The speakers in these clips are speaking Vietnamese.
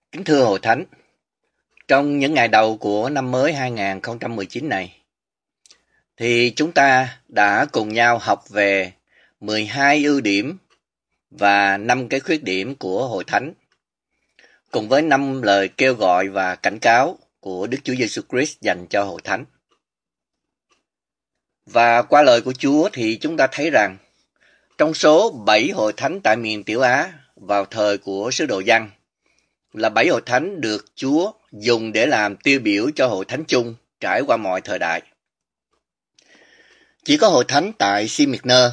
Kính thưa Hội Thánh, trong những ngày đầu của năm mới 2019 này, thì chúng ta đã cùng nhau học về 12 ưu điểm và 5 cái khuyết điểm của Hội Thánh, cùng với 5 lời kêu gọi và cảnh cáo của Đức Chúa Giêsu Christ dành cho Hội Thánh. Và qua lời của Chúa thì chúng ta thấy rằng, trong số 7 hội thánh tại miền Tiểu Á vào thời của sứ đồ Giăng, là 7 hội thánh được Chúa dùng để làm tiêu biểu cho hội thánh chung trải qua mọi thời đại. Chỉ có hội thánh tại Smyrna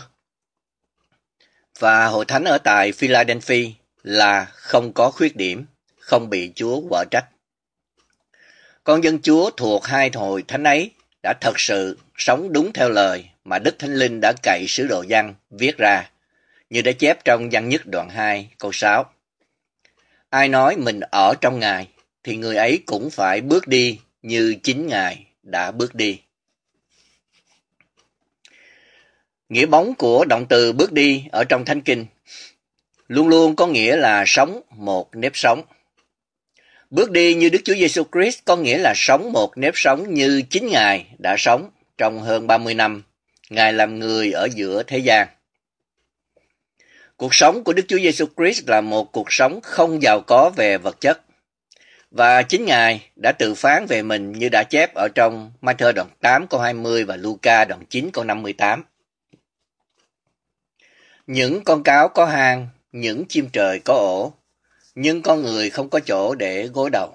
và hội thánh ở tại Philadelphia là không có khuyết điểm, không bị Chúa quở trách. Con dân Chúa thuộc hai hội thánh ấy đã thật sự sống đúng theo lời mà Đức Thánh Linh đã cậy sứ đồ Giăng viết ra, như đã chép trong Giăng nhất đoạn 2 câu 6. Ai nói mình ở trong Ngài thì người ấy cũng phải bước đi như chính Ngài đã bước đi. Nghĩa bóng của động từ bước đi ở trong Thánh Kinh luôn luôn có nghĩa là sống một nếp sống. Bước đi như Đức Chúa Giêsu Christ có nghĩa là sống một nếp sống như chính Ngài đã sống trong hơn 30 năm Ngài làm người ở giữa thế gian. Cuộc sống của Đức Chúa Giêsu Christ là một cuộc sống không giàu có về vật chất. Và chính Ngài đã tự phán về mình như đã chép ở trong Ma-thơ đoạn 8 câu 20 và Lu-ca đoạn 9 câu 58. Những con cáo có hang, những chim trời có ổ, nhưng con người không có chỗ để gối đầu.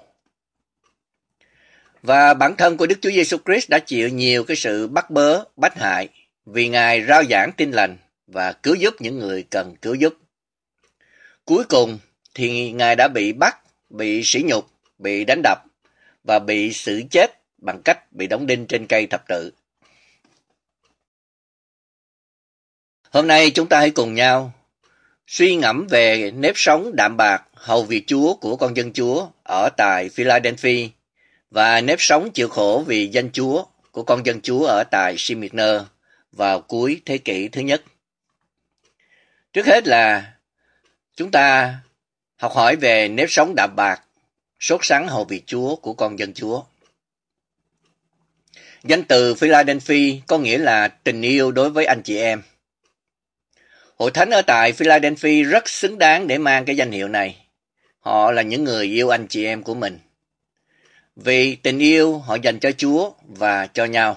Và bản thân của Đức Chúa Giêsu Christ đã chịu nhiều cái sự bắt bớ, bách hại vì Ngài rao giảng tin lành và cứu giúp những người cần cứu giúp. Cuối cùng thì Ngài đã bị bắt, bị sỉ nhục, bị đánh đập và bị xử chết bằng cách bị đóng đinh trên cây thập tự. Hôm nay chúng ta hãy cùng nhau suy ngẫm về nếp sống đạm bạc hầu việc Chúa của con dân Chúa ở tại Philadelphia và nếp sống chịu khổ vì danh Chúa của con dân Chúa ở tại Smyrna vào cuối thế kỷ thứ nhất. Trước hết là chúng ta học hỏi về nếp sống đạm bạc, sốt sắng hầu việc Chúa của con dân Chúa. Danh từ Philadelphia có nghĩa là tình yêu đối với anh chị em. Hội thánh ở tại Philadelphia rất xứng đáng để mang cái danh hiệu này. Họ là những người yêu anh chị em của mình. Vì tình yêu họ dành cho Chúa và cho nhau.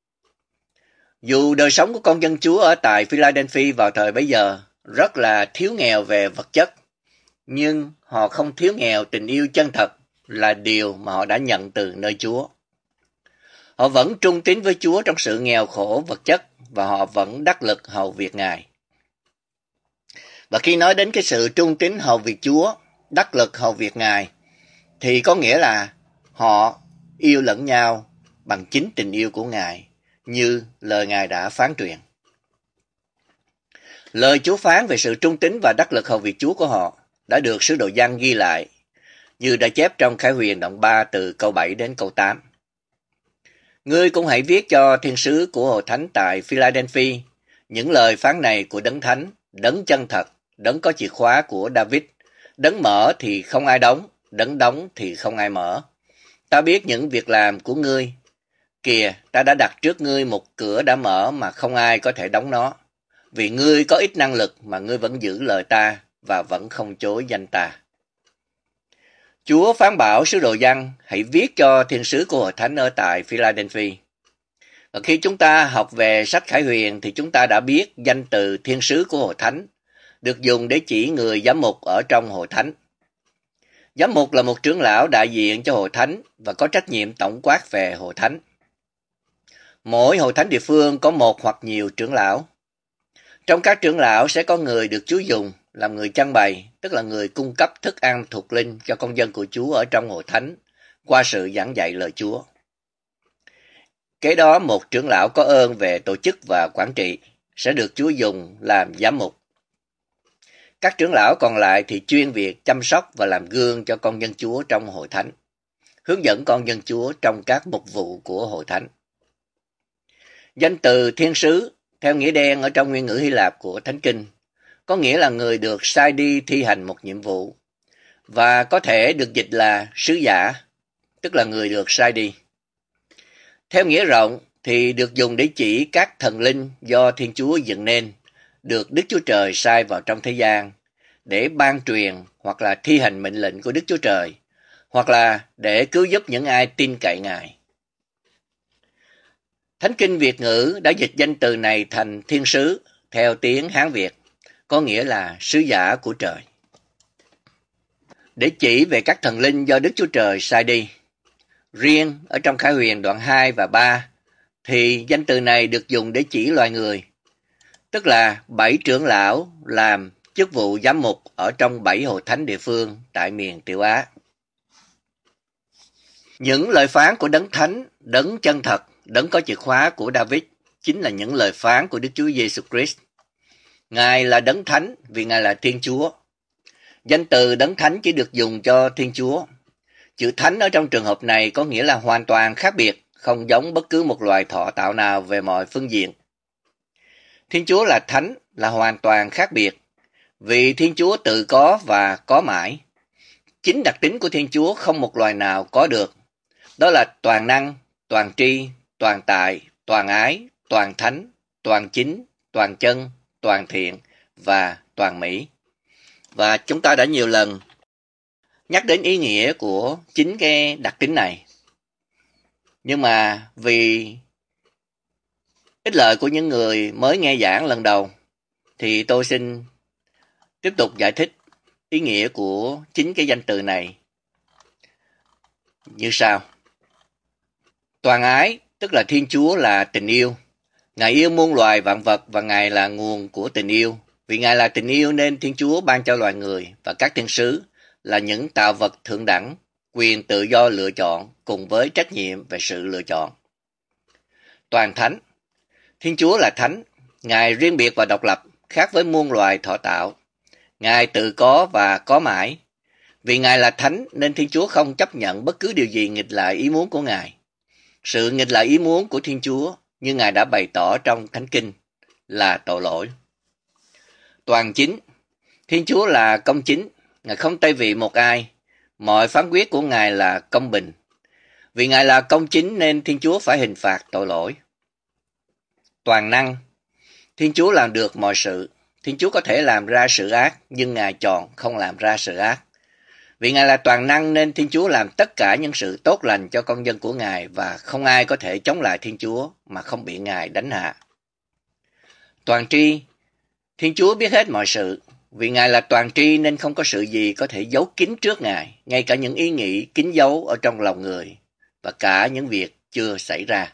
Dù đời sống của con dân Chúa ở tại Philadelphia vào thời bấy giờ rất là thiếu nghèo về vật chất, nhưng họ không thiếu nghèo tình yêu chân thật là điều mà họ đã nhận từ nơi Chúa. Họ vẫn trung tín với Chúa trong sự nghèo khổ vật chất và họ vẫn đắc lực hầu việc Ngài. Và khi nói đến cái sự trung tín hầu việc Chúa, đắc lực hầu việc Ngài, thì có nghĩa là họ yêu lẫn nhau bằng chính tình yêu của Ngài, như lời Ngài đã phán truyền. Lời Chúa phán về sự trung tín và đắc lực hầu việc Chúa của họ đã được sứ đồ Giăng ghi lại, như đã chép trong Khải Huyền đoạn 3 từ câu 7 đến câu 8. Ngươi cũng hãy viết cho thiên sứ của hội thánh tại Philadelphia những lời phán này của Đấng Thánh, Đấng chân thật, Đấng có chìa khóa của David, Đấng mở thì không ai đóng, Đấng đóng thì không ai mở. Ta biết những việc làm của ngươi. Kìa, ta đã đặt trước ngươi một cửa đã mở mà không ai có thể đóng nó. Vì ngươi có ít năng lực mà ngươi vẫn giữ lời ta và vẫn không chối danh ta. Chúa phán bảo sứ đồ Giăng hãy viết cho thiên sứ của hội thánh ở tại Philadelphia. Và khi chúng ta học về sách Khải Huyền thì chúng ta đã biết danh từ thiên sứ của hội thánh được dùng để chỉ người giám mục ở trong hội thánh. Giám mục là một trưởng lão đại diện cho hội thánh và có trách nhiệm tổng quát về hội thánh. Mỗi hội thánh địa phương có một hoặc nhiều trưởng lão. Trong các trưởng lão sẽ có người được Chúa dùng làm người chăn bày, tức là người cung cấp thức ăn thuộc linh cho con dân của Chúa ở trong hội thánh qua sự giảng dạy lời Chúa. Kế đó một trưởng lão có ơn về tổ chức và quản trị sẽ được Chúa dùng làm giám mục. Các trưởng lão còn lại thì chuyên việc chăm sóc và làm gương cho con dân Chúa trong hội thánh, hướng dẫn con dân Chúa trong các mục vụ của hội thánh. Danh từ thiên sứ theo nghĩa đen ở trong nguyên ngữ Hy Lạp của Thánh Kinh có nghĩa là người được sai đi thi hành một nhiệm vụ. và có thể được dịch là sứ giả, tức là người được sai đi. Theo nghĩa rộng thì được dùng để chỉ các thần linh do Thiên Chúa dựng nên, được Đức Chúa Trời sai vào trong thế gian để ban truyền hoặc là thi hành mệnh lệnh của Đức Chúa Trời, hoặc là để cứu giúp những ai tin cậy Ngài. Thánh Kinh Việt ngữ đã dịch danh từ này thành thiên sứ theo tiếng Hán Việt, có nghĩa là sứ giả của trời, để chỉ về các thần linh do Đức Chúa Trời sai đi. Riêng ở trong Khải Huyền đoạn 2 và 3 thì danh từ này được dùng để chỉ loài người, tức là 7 trưởng lão làm chức vụ giám mục ở trong 7 hội thánh địa phương tại miền Tiểu Á. Những lời phán của Đấng Thánh, Đấng chân thật, Đấng có chìa khóa của David chính là những lời phán của Đức Chúa Giêsu Christ. Ngài là Đấng Thánh vì Ngài là Thiên Chúa. Danh từ Đấng Thánh chỉ được dùng cho Thiên Chúa. Chữ Thánh ở trong trường hợp này có nghĩa là hoàn toàn khác biệt, không giống bất cứ một loài thọ tạo nào về mọi phương diện. Thiên Chúa là Thánh, là hoàn toàn khác biệt, vì Thiên Chúa tự có và có mãi. Chính đặc tính của Thiên Chúa không một loài nào có được. Đó là toàn năng, toàn tri, toàn tại, toàn ái, toàn thánh, toàn chính, toàn chân, toàn thiện và toàn mỹ. Và chúng ta đã nhiều lần nhắc đến ý nghĩa của chính cái đặc tính này. Nhưng mà vì ích lợi của những người mới nghe giảng lần đầu thì tôi xin tiếp tục giải thích ý nghĩa của chính cái danh từ này như sau. Toàn ái, tức là Thiên Chúa là tình yêu. Ngài yêu muôn loài vạn vật và Ngài là nguồn của tình yêu. Vì Ngài là tình yêu nên Thiên Chúa ban cho loài người và các thiên sứ là những tạo vật thượng đẳng, quyền tự do lựa chọn cùng với trách nhiệm về sự lựa chọn. Toàn thánh. Thiên Chúa là thánh, Ngài riêng biệt và độc lập, khác với muôn loài thọ tạo. Ngài tự có và có mãi. Vì Ngài là thánh nên Thiên Chúa không chấp nhận bất cứ điều gì nghịch lại ý muốn của Ngài. Sự nghịch lại ý muốn của Thiên Chúa, như Ngài đã bày tỏ trong Thánh Kinh, là tội lỗi. Toàn chính. Thiên Chúa là công chính, Ngài không tây vị một ai. Mọi phán quyết của Ngài là công bình. Vì Ngài là công chính nên Thiên Chúa phải hình phạt tội lỗi. Toàn năng. Thiên Chúa làm được mọi sự. Thiên Chúa có thể làm ra sự ác, nhưng Ngài chọn không làm ra sự ác. Vì Ngài là toàn năng nên Thiên Chúa làm tất cả những sự tốt lành cho con dân của Ngài và không ai có thể chống lại Thiên Chúa mà không bị Ngài đánh hạ. Toàn tri. Thiên Chúa biết hết mọi sự. Vì Ngài là toàn tri nên không có sự gì có thể giấu kín trước Ngài, ngay cả những ý nghĩ kín giấu ở trong lòng người và cả những việc chưa xảy ra.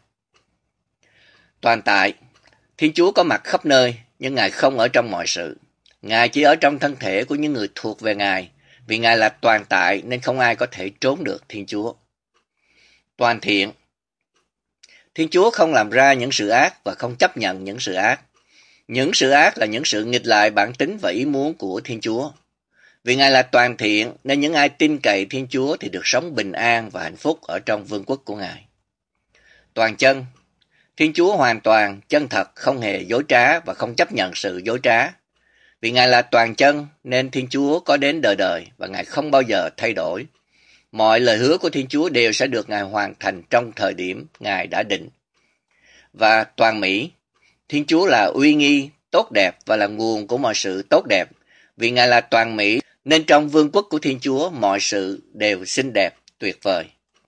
Toàn tại. Thiên Chúa có mặt khắp nơi, nhưng Ngài không ở trong mọi sự. Ngài chỉ ở trong thân thể của những người thuộc về Ngài. Vì Ngài là toàn tại nên không ai có thể trốn được Thiên Chúa. Toàn thiện. Thiên Chúa không làm ra những sự ác và không chấp nhận những sự ác. Những sự ác là những sự nghịch lại bản tính và ý muốn của Thiên Chúa. Vì Ngài là toàn thiện nên những ai tin cậy Thiên Chúa thì được sống bình an và hạnh phúc ở trong vương quốc của Ngài. Toàn chân. Thiên Chúa hoàn toàn, chân thật, không hề dối trá và không chấp nhận sự dối trá. Vì Ngài là toàn chân nên Thiên Chúa có đến đời đời và Ngài không bao giờ thay đổi. Mọi lời hứa của Thiên Chúa đều sẽ được Ngài hoàn thành trong thời điểm Ngài đã định. Và toàn mỹ. Thiên Chúa là uy nghi, tốt đẹp và là nguồn của mọi sự tốt đẹp. Vì Ngài là toàn mỹ nên trong vương quốc của Thiên Chúa mọi sự đều xinh đẹp, tuyệt vời.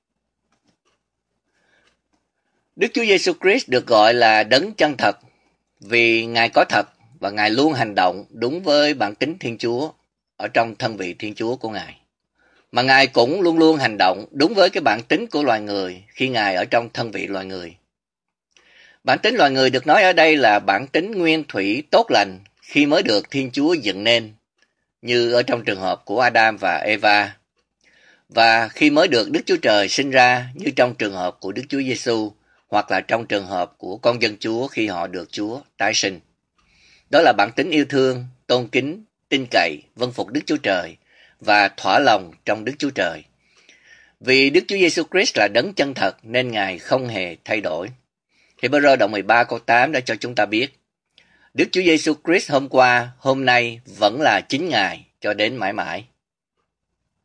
Đức Chúa Giêsu Christ được gọi là Đấng chân thật vì Ngài có thật và Ngài luôn hành động đúng với bản tính Thiên Chúa ở trong thân vị Thiên Chúa của Ngài. Mà Ngài cũng luôn luôn hành động đúng với cái bản tính của loài người khi Ngài ở trong thân vị loài người. Bản tính loài người được nói ở đây là bản tính nguyên thủy tốt lành khi mới được Thiên Chúa dựng nên, như ở trong trường hợp của Adam và Eva, và khi mới được Đức Chúa Trời sinh ra như trong trường hợp của Đức Chúa Giêsu hoặc là trong trường hợp của con dân Chúa khi họ được Chúa tái sinh. Đó là bản tính yêu thương, tôn kính, tin cậy, vâng phục Đức Chúa Trời và thỏa lòng trong Đức Chúa Trời. Vì Đức Chúa Giêsu Christ là Đấng chân thật nên Ngài không hề thay đổi. Hebrew đoạn 13 câu 8 đã cho chúng ta biết, Đức Chúa Giêsu Christ hôm qua, hôm nay vẫn là chính Ngài cho đến mãi mãi.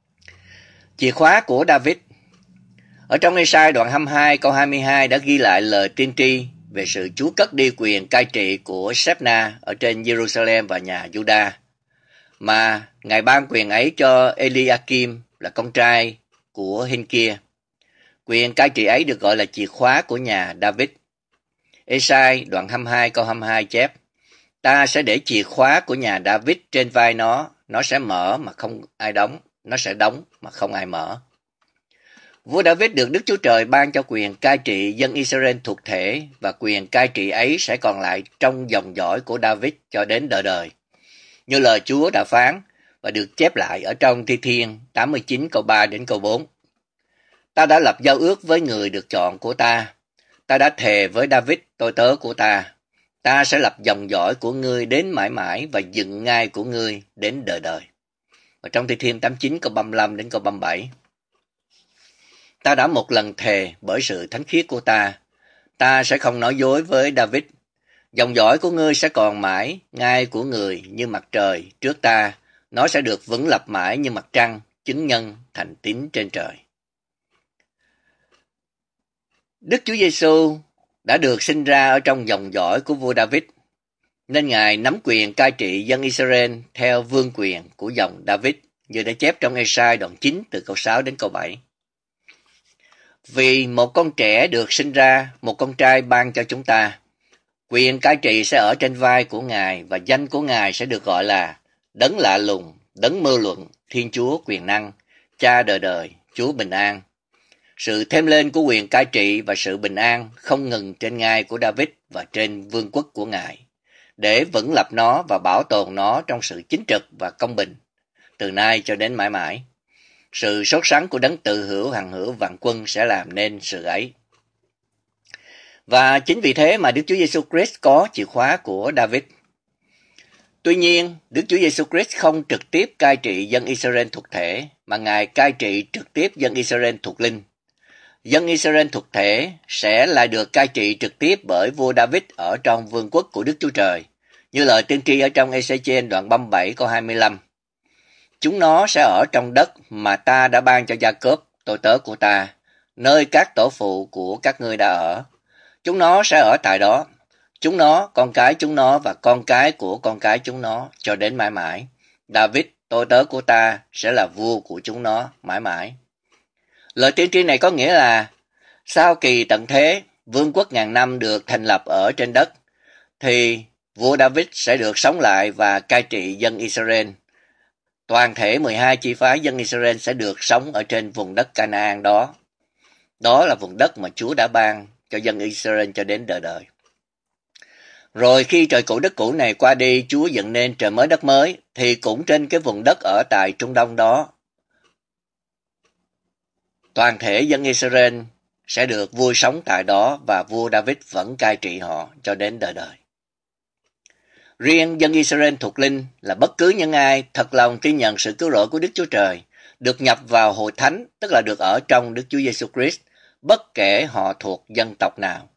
Chìa khóa của David. Ở trong Ê-sai đoạn 22 câu 22 đã ghi lại lời tiên tri về sự Chúa cất đi quyền cai trị của Sếp-na ở trên Jerusalem và nhà Juda, mà Ngài ban quyền ấy cho Eliakim là con trai của Hin-kia. Quyền cai trị ấy được gọi là chìa khóa của nhà David. Ê-sai đoạn 22 câu 22 chép: Ta sẽ để chìa khóa của nhà David trên vai nó sẽ mở mà không ai đóng, nó sẽ đóng mà không ai mở. Vua David được Đức Chúa Trời ban cho quyền cai trị dân Israel thuộc thể, và quyền cai trị ấy sẽ còn lại trong dòng dõi của David cho đến đời đời, như lời Chúa đã phán và được chép lại ở trong Thi Thiên 89 câu 3 đến câu 4. Ta đã lập giao ước với người được chọn của ta. Ta đã thề với David tôi tớ của ta. Ta sẽ lập dòng dõi của ngươi đến mãi mãi và dựng ngai của ngươi đến đời đời. Ở trong Thi Thiên 89 câu 35 đến câu 37. Ta đã một lần thề bởi sự thánh khiết của ta. Ta sẽ không nói dối với David. Dòng dõi của ngươi sẽ còn mãi, ngai của người như mặt trời trước ta. Nó sẽ được vững lập mãi như mặt trăng, chứng nhân thành tín trên trời. Đức Chúa Giêsu đã được sinh ra ở trong dòng dõi của vua David, nên Ngài nắm quyền cai trị dân Israel theo vương quyền của dòng David, như đã chép trong Ê-sai đoạn 9 từ câu 6 đến câu 7. Vì một con trẻ được sinh ra, một con trai ban cho chúng ta, quyền cai trị sẽ ở trên vai của Ngài, và danh của Ngài sẽ được gọi là Đấng Lạ Lùng, Đấng Mưu Luận, Thiên Chúa Quyền Năng, Cha đời đời, Chúa Bình An. Sự thêm lên của quyền cai trị và sự bình an không ngừng trên ngai của David và trên vương quốc của Ngài, để vững lập nó và bảo tồn nó trong sự chính trực và công bình, từ nay cho đến mãi mãi. Sự sốt sắng của Đấng tự hữu hằng hữu vạn quân sẽ làm nên sự ấy. Và chính vì thế mà Đức Chúa Giêsu Christ có chìa khóa của David. Tuy nhiên, Đức Chúa Giêsu Christ không trực tiếp cai trị dân Israel thuộc thể, mà Ngài cai trị trực tiếp dân Israel thuộc linh. Dân Israel thuộc thể sẽ lại được cai trị trực tiếp bởi vua David ở trong vương quốc của Đức Chúa Trời, như lời tiên tri ở trong Ê-xê-chiên đoạn 37 câu 25. Chúng nó sẽ ở trong đất mà ta đã ban cho Gia-cốp, tôi tớ của ta, nơi các tổ phụ của các ngươi đã ở. Chúng nó sẽ ở tại đó. Chúng nó, con cái chúng nó và con cái của con cái chúng nó cho đến mãi mãi. David, tôi tớ của ta, sẽ là vua của chúng nó mãi mãi. Lời tiên tri này có nghĩa là sau kỳ tận thế, vương quốc ngàn năm được thành lập ở trên đất, thì vua David sẽ được sống lại và cai trị dân Israel. Toàn thể 12 chi phái dân Israel sẽ được sống ở trên vùng đất Canaan đó. Đó là vùng đất mà Chúa đã ban cho dân Israel cho đến đời đời. Rồi khi trời cũ đất cũ này qua đi, Chúa dựng nên trời mới đất mới, thì cũng trên cái vùng đất ở tại Trung Đông đó, toàn thể dân Israel sẽ được vui sống tại đó, và vua David vẫn cai trị họ cho đến đời đời. Riêng dân Israel thuộc linh là bất cứ những ai thật lòng tin nhận sự cứu rỗi của Đức Chúa Trời, được nhập vào hội thánh, tức là được ở trong Đức Chúa Giêsu Christ, bất kể họ thuộc dân tộc nào.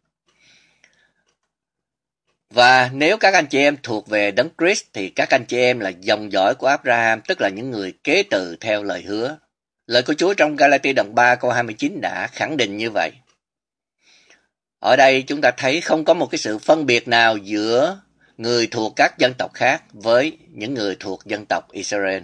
Và nếu các anh chị em thuộc về Đấng Christ thì các anh chị em là dòng dõi của Abraham, tức là những người kế từ theo lời hứa. Lời của Chúa trong Ga-la-ti đoạn 3 câu 29 đã khẳng định như vậy. Ở đây chúng ta thấy không có một cái sự phân biệt nào giữa người thuộc các dân tộc khác với những người thuộc dân tộc Israel.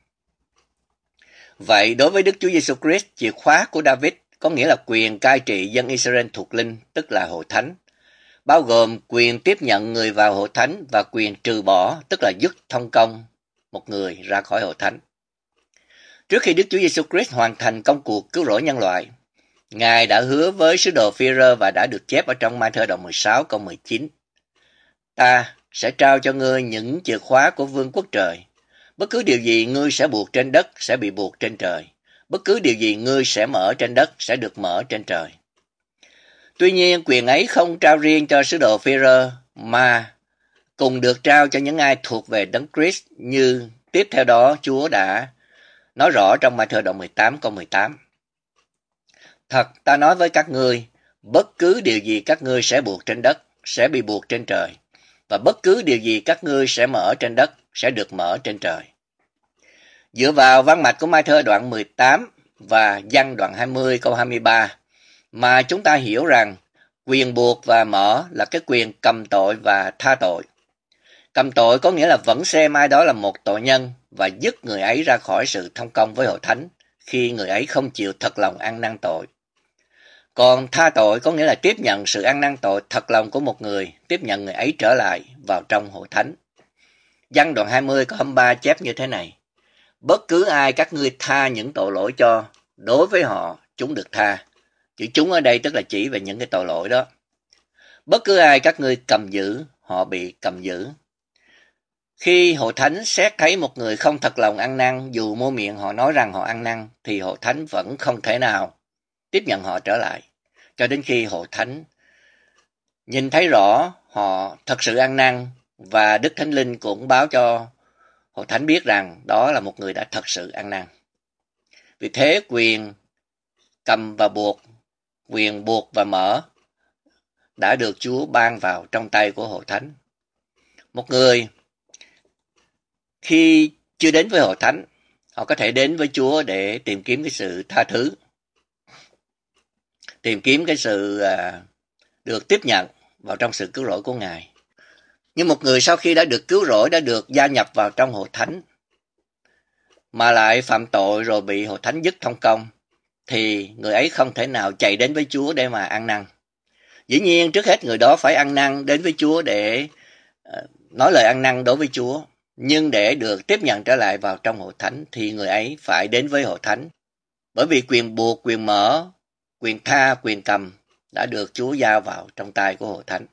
Vậy đối với Đức Chúa Giêsu Christ, chìa khóa của David có nghĩa là quyền cai trị dân Israel thuộc linh, tức là hội thánh, bao gồm quyền tiếp nhận người vào hội thánh và quyền trừ bỏ, tức là dứt thông công một người ra khỏi hội thánh. Trước khi Đức Chúa Giêsu Christ hoàn thành công cuộc cứu rỗi nhân loại, Ngài đã hứa với sứ đồ Phi-rơ và đã được chép ở trong Ma-thơ đoạn 16 câu 19. Ta sẽ trao cho ngươi những chìa khóa của vương quốc trời. Bất cứ điều gì ngươi sẽ buộc trên đất sẽ bị buộc trên trời. Bất cứ điều gì ngươi sẽ mở trên đất sẽ được mở trên trời. Tuy nhiên, quyền ấy không trao riêng cho sứ đồ Phi-rơ, mà cùng được trao cho những ai thuộc về Đấng Christ, như tiếp theo đó Chúa đã nói rõ trong Ma-thơ đoạn 18 câu 18. Thật ta nói với các ngươi, bất cứ điều gì các ngươi sẽ buộc trên đất sẽ bị buộc trên trời, và bất cứ điều gì các ngươi sẽ mở trên đất sẽ được mở trên trời. Dựa vào văn mạch của Ma-thơ đoạn 18 và Giăng đoạn 20 câu 23 mà chúng ta hiểu rằng quyền buộc và mở là cái quyền cầm tội và tha tội. Cầm tội có nghĩa là vẫn xem ai đó là một tội nhân và dứt người ấy ra khỏi sự thông công với hội thánh khi người ấy không chịu thật lòng ăn năn tội. Còn tha tội có nghĩa là tiếp nhận sự ăn năn tội thật lòng của một người, tiếp nhận người ấy trở lại vào trong hội thánh. Giăng đoạn 20 câu 23 chép như thế này: Bất cứ ai các ngươi tha những tội lỗi cho, đối với họ chúng được tha. Chữ chúng ở đây tức là chỉ về những cái tội lỗi đó. Bất cứ ai các ngươi cầm giữ, họ bị cầm giữ. Khi hội thánh xét thấy một người không thật lòng ăn năn, dù môi miệng họ nói rằng họ ăn năn, thì hội thánh vẫn không thể nào tiếp nhận họ trở lại, cho đến khi hội thánh nhìn thấy rõ họ thật sự ăn năn, và Đức Thánh Linh cũng báo cho hội thánh biết rằng đó là một người đã thật sự ăn năn. Vì thế quyền cầm và buộc, quyền buộc và mở đã được Chúa ban vào trong tay của hội thánh. Một người khi chưa đến với hội thánh, họ có thể đến với Chúa để tìm kiếm cái sự tha thứ, tìm kiếm cái sự được tiếp nhận vào trong sự cứu rỗi của Ngài. Nhưng một người sau khi đã được cứu rỗi, đã được gia nhập vào trong hội thánh, mà lại phạm tội rồi bị hội thánh dứt thông công, thì người ấy không thể nào chạy đến với Chúa để mà ăn năn. Dĩ nhiên trước hết người đó phải ăn năn đến với Chúa để nói lời ăn năn đối với Chúa. Nhưng để được tiếp nhận trở lại vào trong hội thánh thì người ấy phải đến với hội thánh. Bởi vì quyền buộc, quyền mở, quyền tha, quyền cầm đã được Chúa giao vào trong tay của hội thánh.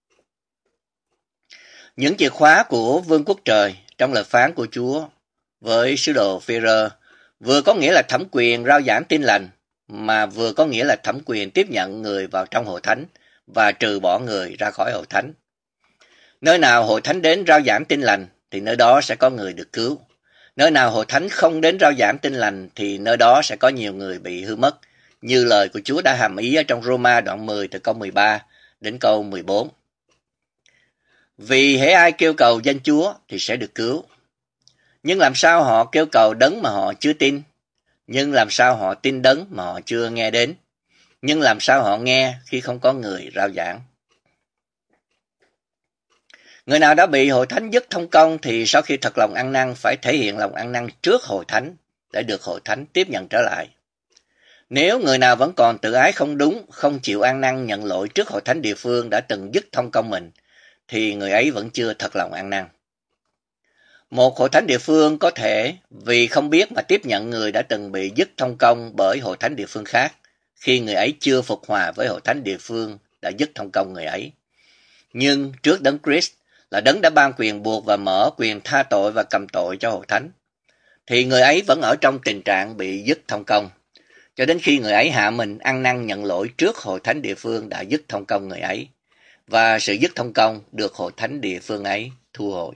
Những chìa khóa của vương quốc trời trong lời phán của Chúa với sứ đồ Phêrô vừa có nghĩa là thẩm quyền rao giảng tin lành, mà vừa có nghĩa là thẩm quyền tiếp nhận người vào trong hội thánh và trừ bỏ người ra khỏi hội thánh. Nơi nào hội thánh đến rao giảng tin lành thì nơi đó sẽ có người được cứu. Nơi nào hội thánh không đến rao giảng tin lành thì nơi đó sẽ có nhiều người bị hư mất, như lời của Chúa đã hàm ý ở trong Roma đoạn 10 từ câu 13 đến câu 14. Vì hễ ai kêu cầu danh Chúa thì sẽ được cứu. Nhưng làm sao họ kêu cầu đấng mà họ chưa tin? Nhưng làm sao họ tin đấng mà họ chưa nghe đến? Nhưng làm sao họ nghe khi không có người rao giảng? Người nào đã bị hội thánh dứt thông công thì sau khi thật lòng ăn năn phải thể hiện lòng ăn năn trước hội thánh để được hội thánh tiếp nhận trở lại. Nếu người nào vẫn còn tự ái không đúng, không chịu ăn năn nhận lỗi trước hội thánh địa phương đã từng dứt thông công mình, thì người ấy vẫn chưa thật lòng ăn năn. Một hội thánh địa phương có thể vì không biết mà tiếp nhận người đã từng bị dứt thông công bởi hội thánh địa phương khác, khi người ấy chưa phục hòa với hội thánh địa phương đã dứt thông công người ấy. Nhưng trước đấng Christ là đấng đã ban quyền buộc và mở, quyền tha tội và cầm tội cho hội thánh, thì người ấy vẫn ở trong tình trạng bị dứt thông công, cho đến khi người ấy hạ mình ăn năn nhận lỗi trước hội thánh địa phương đã dứt thông công người ấy, và sự dứt thông công được hội thánh địa phương ấy thu hồi.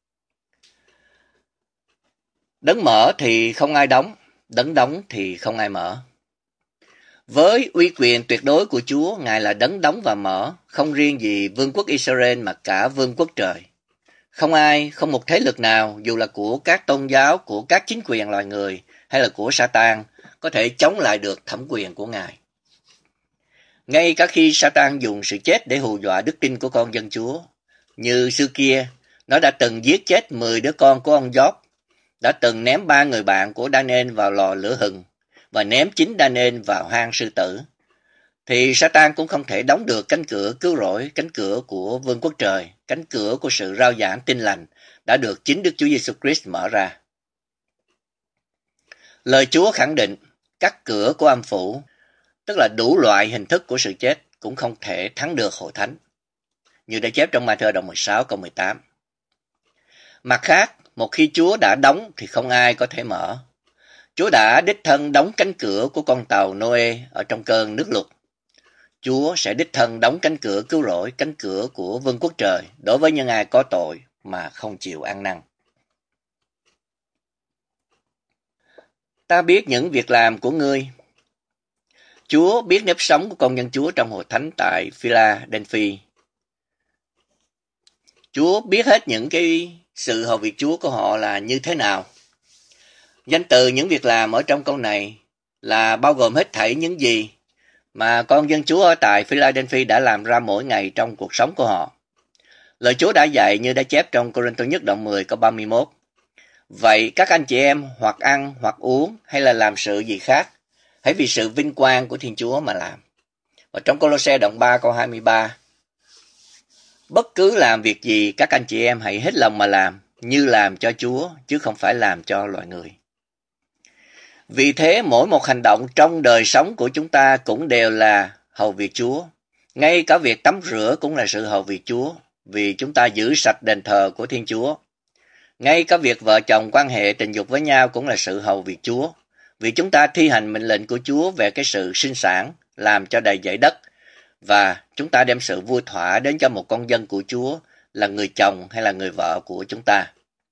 Đấng mở thì không ai đóng, đấng đóng thì không ai mở. Với uy quyền tuyệt đối của Chúa, Ngài là đấng đóng và mở, không riêng gì vương quốc Israel mà cả vương quốc trời. Không ai, không một thế lực nào, dù là của các tôn giáo, của các chính quyền loài người hay là của Satan, có thể chống lại được thẩm quyền của Ngài. Ngay cả khi Satan dùng sự chết để hù dọa đức tin của con dân Chúa, như xưa kia, nó đã từng giết chết 10 đứa con của ông Job, đã từng ném 3 người bạn của Daniel vào lò lửa hừng và ném chính Daniel vào hang sư tử, thì Satan cũng không thể đóng được cánh cửa cứu rỗi, cánh cửa của vương quốc trời, cánh cửa của sự rao giảng tin lành đã được chính Đức Chúa Giêsu Christ mở ra. Lời Chúa khẳng định các cửa của âm phủ, tức là đủ loại hình thức của sự chết, cũng không thể thắng được hội thánh, như đã chép trong Ma-thi-ơ đoạn 16 câu 18. Mặt khác, một khi Chúa đã đóng thì không ai có thể mở. Chúa đã đích thân đóng cánh cửa của con tàu Noe ở trong cơn nước lụt. Chúa sẽ đích thân đóng cánh cửa cứu rỗi, cánh cửa của vương quốc trời đối với những ai có tội mà không chịu ăn năn. Ta biết những việc làm của ngươi. Chúa biết nếp sống của con dân Chúa trong hội thánh tại Philadelphia. Chúa biết hết những cái sự hầu việc Chúa của họ là như thế nào. Danh từ những việc làm ở trong câu này là bao gồm hết thảy những gì mà con dân Chúa ở tại Philadelphia đã làm ra mỗi ngày trong cuộc sống của họ. Lời Chúa đã dạy như đã chép trong Cô-rinh-tô nhất đoạn 10 câu 31. Vậy các anh chị em hoặc ăn hoặc uống hay là làm sự gì khác, hãy vì sự vinh quang của Thiên Chúa mà làm. Và trong Cô-lô-se đoạn 3 câu 23, bất cứ làm việc gì các anh chị em hãy hết lòng mà làm, như làm cho Chúa chứ không phải làm cho loài người. Vì thế mỗi một hành động trong đời sống của chúng ta cũng đều là hầu việc Chúa. Ngay cả việc tắm rửa cũng là sự hầu việc Chúa, vì chúng ta giữ sạch đền thờ của Thiên Chúa. Ngay cả việc vợ chồng quan hệ tình dục với nhau cũng là sự hầu việc Chúa, vì chúng ta thi hành mệnh lệnh của Chúa về cái sự sinh sản, làm cho đầy dẫy đất, và chúng ta đem sự vui thỏa đến cho một con dân của Chúa là người chồng hay là người vợ của chúng ta.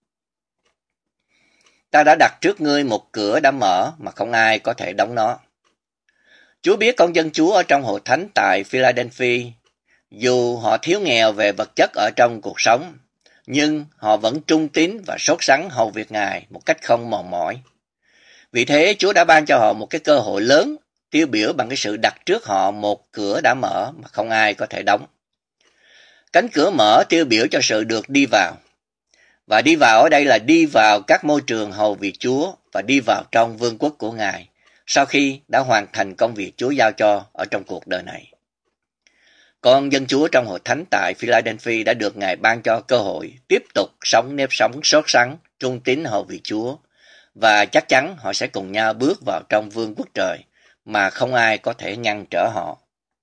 Ta đã đặt trước ngươi một cửa đã mở mà không ai có thể đóng nó. Chúa biết con dân Chúa ở trong hội thánh tại Philadelphia, dù họ thiếu nghèo về vật chất ở trong cuộc sống, nhưng họ vẫn trung tín và sốt sắng hầu việc Ngài một cách không mòn mỏi. Vì thế Chúa đã ban cho họ một cái cơ hội lớn, tiêu biểu bằng cái sự đặt trước họ một cửa đã mở mà không ai có thể đóng. Cánh cửa mở tiêu biểu cho sự được đi vào. Và đi vào ở đây là đi vào các môi trường hầu việc Chúa và đi vào trong vương quốc của Ngài sau khi đã hoàn thành công việc Chúa giao cho ở trong cuộc đời này. Con dân Chúa trong hội thánh tại Philadelphia đã được Ngài ban cho cơ hội tiếp tục sống nếp sống sốt sắng, trung tín hầu việc Chúa, và chắc chắn họ sẽ cùng nhau bước vào trong vương quốc trời mà không ai có thể ngăn trở họ.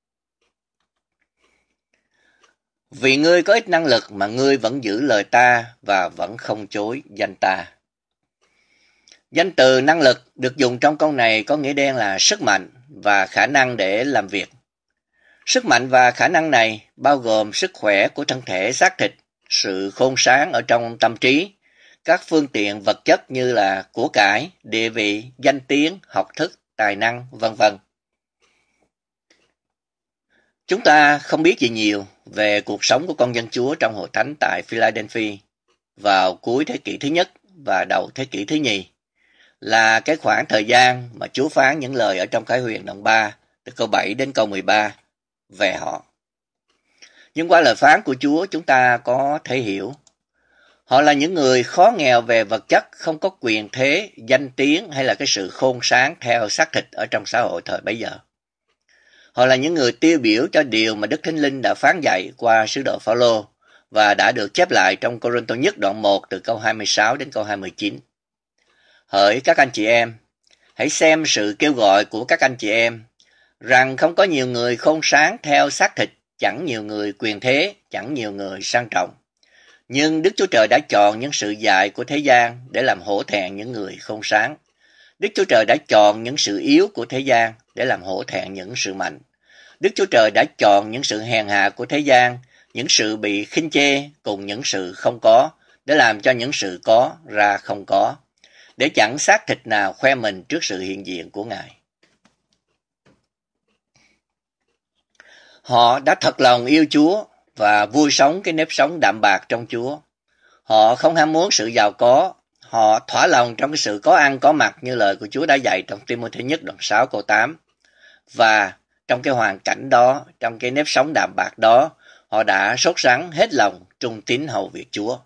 Vì ngươi có ít năng lực mà ngươi vẫn giữ lời ta và vẫn không chối danh ta. Danh từ năng lực được dùng trong câu này có nghĩa đen là sức mạnh và khả năng để làm việc. Sức mạnh và khả năng này bao gồm sức khỏe của thân thể xác thịt, sự khôn sáng ở trong tâm trí, các phương tiện vật chất như là của cải, địa vị, danh tiếng, học thức, tài năng, vân vân. Chúng ta không biết gì nhiều về cuộc sống của con dân Chúa trong hội thánh tại Philadelphia vào cuối thế kỷ thứ nhất và đầu thế kỷ thứ nhì, là cái khoảng thời gian mà Chúa phán những lời ở trong Khải Huyền đoạn 3 từ câu 7 đến câu 13 về họ. Nhưng qua lời phán của Chúa chúng ta có thể hiểu họ là những người khó nghèo về vật chất, không có quyền thế, danh tiếng hay là cái sự khôn sáng theo xác thịt ở trong xã hội thời bấy giờ. Họ là những người tiêu biểu cho điều mà Đức Thánh Linh đã phán dạy qua sứ đồ Phao-lô và đã được chép lại trong Cô-rinh-tô nhất đoạn 1 từ câu 26 đến câu 29. Hỡi các anh chị em, hãy xem sự kêu gọi của các anh chị em, rằng không có nhiều người khôn sáng theo xác thịt, chẳng nhiều người quyền thế, chẳng nhiều người sang trọng. Nhưng Đức Chúa Trời đã chọn những sự dại của thế gian để làm hổ thẹn những người khôn sáng. Đức Chúa Trời đã chọn những sự yếu của thế gian để làm hổ thẹn những sự mạnh. Đức Chúa Trời đã chọn những sự hèn hạ của thế gian, những sự bị khinh chê cùng những sự không có, để làm cho những sự có ra không có, để chẳng xác thịt nào khoe mình trước sự hiện diện của Ngài. Họ đã thật lòng yêu Chúa và vui sống cái nếp sống đạm bạc trong Chúa. Họ không ham muốn sự giàu có, họ thỏa lòng trong cái sự có ăn có mặc như lời của Chúa đã dạy trong Ti-mô-thê nhất đoạn 6 câu 8. Và trong cái hoàn cảnh đó, trong cái nếp sống đạm bạc đó, họ đã sốt sắng hết lòng trung tín hầu việc Chúa.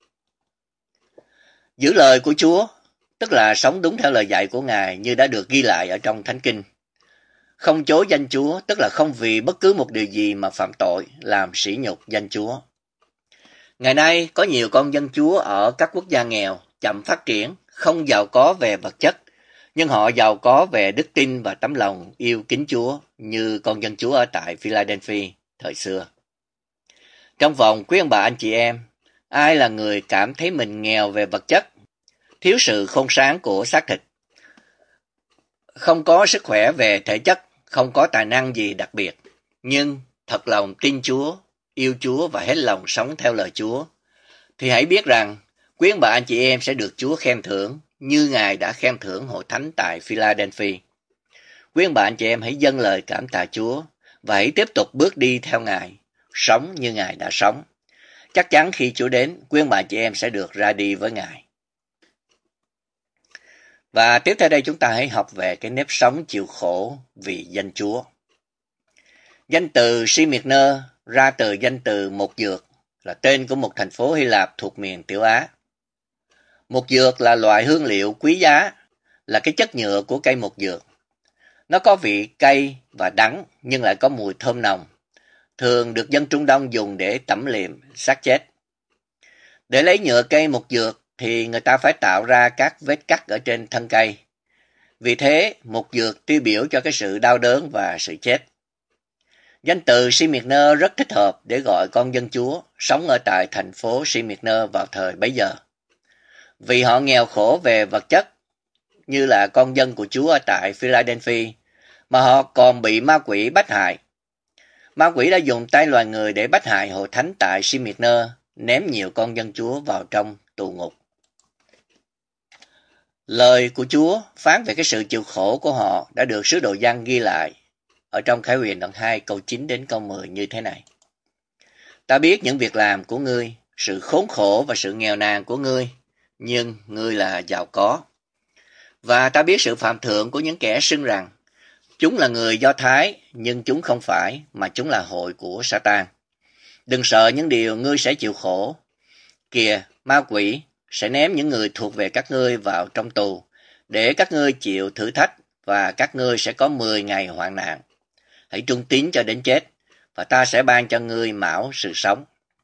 Giữ lời của Chúa, tức là sống đúng theo lời dạy của Ngài như đã được ghi lại ở trong Thánh Kinh. Không chối danh Chúa, tức là không vì bất cứ một điều gì mà phạm tội, làm sỉ nhục danh Chúa. Ngày nay, có nhiều con dân Chúa ở các quốc gia nghèo, chậm phát triển, không giàu có về vật chất, nhưng họ giàu có về đức tin và tấm lòng yêu kính Chúa như con dân Chúa ở tại Philadelphia thời xưa. Trong vòng quý ông bà anh chị em, ai là người cảm thấy mình nghèo về vật chất, thiếu sự khôn sáng của xác thịt, không có sức khỏe về thể chất, không có tài năng gì đặc biệt, nhưng thật lòng tin Chúa, yêu Chúa và hết lòng sống theo lời Chúa, thì hãy biết rằng quý ông bà anh chị em sẽ được Chúa khen thưởng như Ngài đã khen thưởng hội thánh tại Philadelphia. Quý ông bà anh chị em hãy dâng lời cảm tạ Chúa và hãy tiếp tục bước đi theo Ngài, sống như Ngài đã sống. Chắc chắn khi Chúa đến, quý ông bà anh chị em sẽ được ra đi với Ngài. Và tiếp theo đây chúng ta hãy học về cái nếp sống chịu khổ vì danh Chúa. Danh từ Smyrna ra từ danh từ mộc dược, là tên của một thành phố Hy Lạp thuộc miền Tiểu Á. Mộc dược là loại hương liệu quý giá, là cái chất nhựa của cây mộc dược. Nó có vị cay và đắng nhưng lại có mùi thơm nồng, thường được dân Trung Đông dùng để tẩm liệm xác chết. Để lấy nhựa cây mộc dược thì người ta phải tạo ra các vết cắt ở trên thân cây. Vì thế, mộc dược tiêu biểu cho cái sự đau đớn và sự chết. Danh từ Smyrna rất thích hợp để gọi con dân Chúa sống ở tại thành phố Smyrna vào thời bấy giờ. Vì họ nghèo khổ về vật chất, như là con dân của Chúa ở tại Philadelphia, mà họ còn bị ma quỷ bách hại. Ma quỷ đã dùng tay loài người để bách hại hội thánh tại Smyrna, ném nhiều con dân Chúa vào trong tù ngục. Lời của Chúa phán về cái sự chịu khổ của họ đã được sứ đồ Giăng ghi lại ở trong Khải Huyền đoạn 2 câu 9 đến câu 10 như thế này. Ta biết những việc làm của ngươi, sự khốn khổ và sự nghèo nàn của ngươi, nhưng ngươi là giàu có. Và ta biết sự phạm thượng của những kẻ xưng rằng chúng là người Do Thái, nhưng chúng không phải, mà chúng là hội của Satan. Đừng sợ những điều ngươi sẽ chịu khổ. Kìa, ma quỷ sẽ ném những người thuộc về các ngươi vào trong tù, để các ngươi chịu thử thách, và các ngươi sẽ có 10 ngày hoạn nạn. Hãy trung tín cho đến chết, và ta sẽ ban cho ngươi mão sự sống.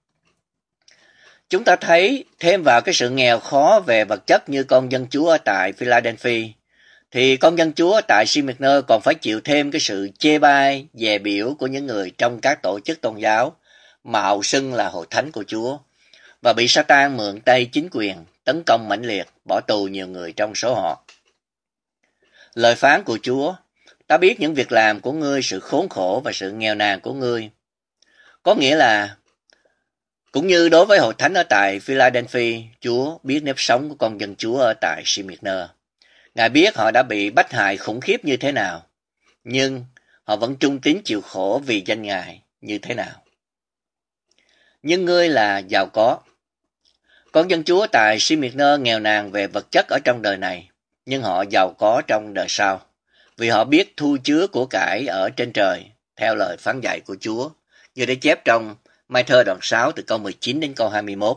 Chúng ta thấy thêm vào cái sự nghèo khó về vật chất như con dân Chúa ở tại Philadelphia, thì con dân Chúa tại Smyrna còn phải chịu thêm cái sự chê bai, dè biểu của những người trong các tổ chức tôn giáo, mạo xưng là hội thánh của Chúa, và bị Satan mượn tay chính quyền, tấn công mãnh liệt, bỏ tù nhiều người trong số họ. Lời phán của Chúa, ta biết những việc làm của ngươi, sự khốn khổ và sự nghèo nàn của ngươi. Có nghĩa là, cũng như đối với hội thánh ở tại Philadelphia, Chúa biết nếp sống của con dân Chúa ở tại Smyrna. Ngài biết họ đã bị bách hại khủng khiếp như thế nào, nhưng họ vẫn trung tín chịu khổ vì danh Ngài như thế nào. Nhưng ngươi là giàu có. Con dân Chúa tại Smyrna nghèo nàn về vật chất ở trong đời này, nhưng họ giàu có trong đời sau, vì họ biết thu chứa của cải ở trên trời, theo lời phán dạy của Chúa, như đã chép trong Mai Thơ đoạn 6 từ câu 19 đến câu 21.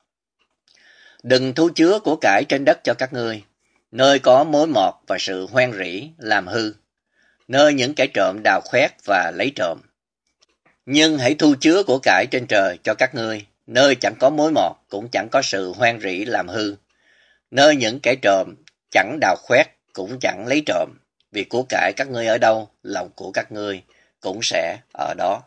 Đừng thu chứa của cải trên đất cho các ngươi, nơi có mối mọt và sự hoen rỉ làm hư, nơi những kẻ trộm đào khoét và lấy trộm. Nhưng hãy thu chứa của cải trên trời cho các ngươi, nơi chẳng có mối mọt cũng chẳng có sự hoen rỉ làm hư, nơi những kẻ trộm chẳng đào khoét cũng chẳng lấy trộm, vì của cải các ngươi ở đâu, lòng của các ngươi cũng sẽ ở đó.